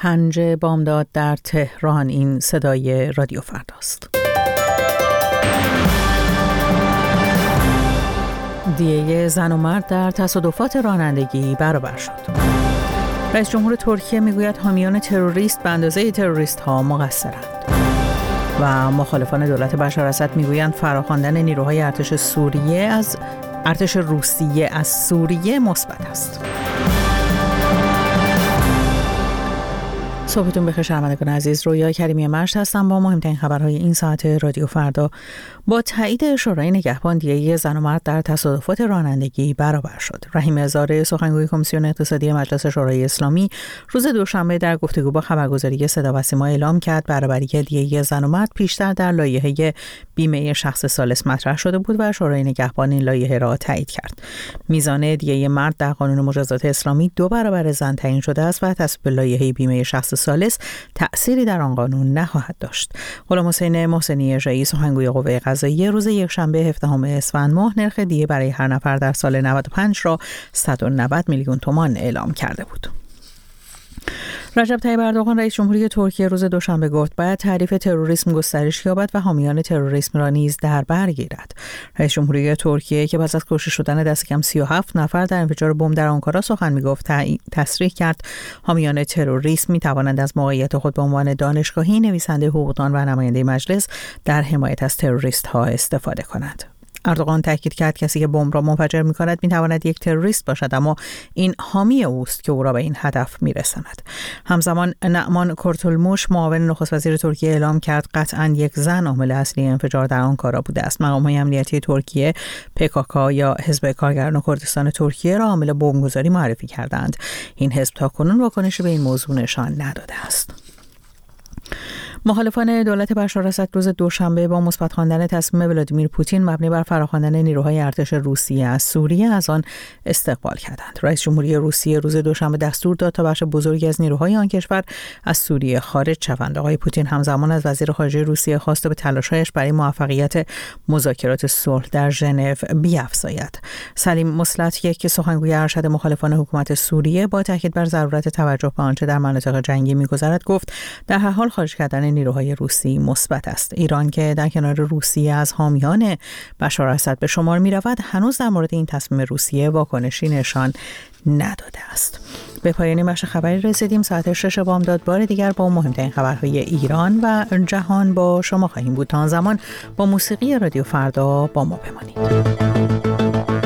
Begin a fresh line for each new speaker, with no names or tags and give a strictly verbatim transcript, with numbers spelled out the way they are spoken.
پنج بامداد در تهران. این صدای رادیو فرداست. دیه زن و مرد در تصادفات رانندگی برابر شد. رئیس جمهور ترکیه میگوید حامیان تروریست به اندازه تروریست ها مقصرند. و مخالفان دولت بشار اسد میگویند فراخواندن نیروهای ارتش سوریه از ارتش روسیه از سوریه مثبت است. صبحتون بخیر شنوندگان عزیز، رویا کریمی مشت هستم با مهمترین خبرهای این ساعت رادیو فردا. با تایید شورای نگهبان دیه زن و مرد در تصادفات رانندگی برابر شد. رحیم هزاره سخنگوی کمیسیون اقتصادی مجلس شورای اسلامی روز دوشنبه در گفتگو با خبرگزاری صدا و سیما اعلام کرد برابری دیه زن و مرد پیشتر در لایحه بیمه شخص ثالث مطرح شده بود و شورای نگهبان این لایحه را تایید کرد. میزان دیه مرد در قانون مجازات اسلامی دو برابر زن تعیین شده است و تصویب لایحه بیمه شخص ثالث تأثیری در آن قانون نخواهد داشت. غلام حسین محسنی رئیس سخنگوی قوه قضاییه روز یکشنبه هفدهم اسفند ماه نرخ دیه برای هر نفر در سال نود و پنج را صد و نود میلیون تومان اعلام کرده بود. رجب طیب اردوغان رئیس جمهوری ترکیه روز دوشنبه گفت باید تعریف تروریسم گسترش یابد و حامیان تروریسم را نیز در بر گیرد. رئیس جمهوری ترکیه که پس از کشته شدن دست کم سی و هفت نفر در انفجار بمب در آنکارا سخن میگفت تصریح کرد حامیان تروریسم می توانند از موقعیت خود به عنوان دانشگاهی، نویسنده حقوقدان و نماینده مجلس در حمایت از تروریست ها استفاده کنند. اردوغان تاکید کرد کسی که بمب را منفجر می‌کند می‌تواند یک تروریست باشد، اما این حامی اوست که او را به این هدف می‌رساند. همزمان نعمان کورتولموش معاون نخست وزیر ترکیه اعلام کرد قطعاً یک زن عامل اصلی انفجار در آنکارا بوده است. مقام‌های امنیتی ترکیه پک‌آکا یا حزب کارگران کردستان ترکیه را عامل بمبگذاری معرفی کردند. این حزب تاکنون واکنشی به این موضوع نشان نداده است. مخالفان دولت بشار اسد روز دوشنبه با مثبت خواندن تصمیم ولادیمیر پوتین مبنی بر فراخواندن نیروهای ارتش روسیه از سوریه از آن استقبال کردند. رئیس جمهوری روسیه روز دوشنبه دستور داد تا بخش بزرگی از نیروهای آن کشور از سوریه خارج شوند. آقای پوتین همزمان از وزیر خارجه روسیه خواست به تلاش‌هایش برای موفقیت مذاکرات صلح در ژنو بیفزاید. سلیم مسلط یک سخنگوی ارشد مخالفان حکومت سوریه با تاکید بر ضرورت توجه به آنچه در مناطق جنگی می‌گذرد گفت در هر حال خارج کردن نیروهای روسی مثبت است. ایران که در کنار روسیه از حامیان بشار اسد به شمار می رود هنوز در مورد این تصمیم روسیه واکنشی نشان نداده است. به پایان بخش خبری رسیدیم. ساعت شش بامداد بار دیگر با مهمترین خبرهای ایران و جهان با شما خواهیم بود. تا آن زمان با موسیقی رادیو فردا با ما بمانید.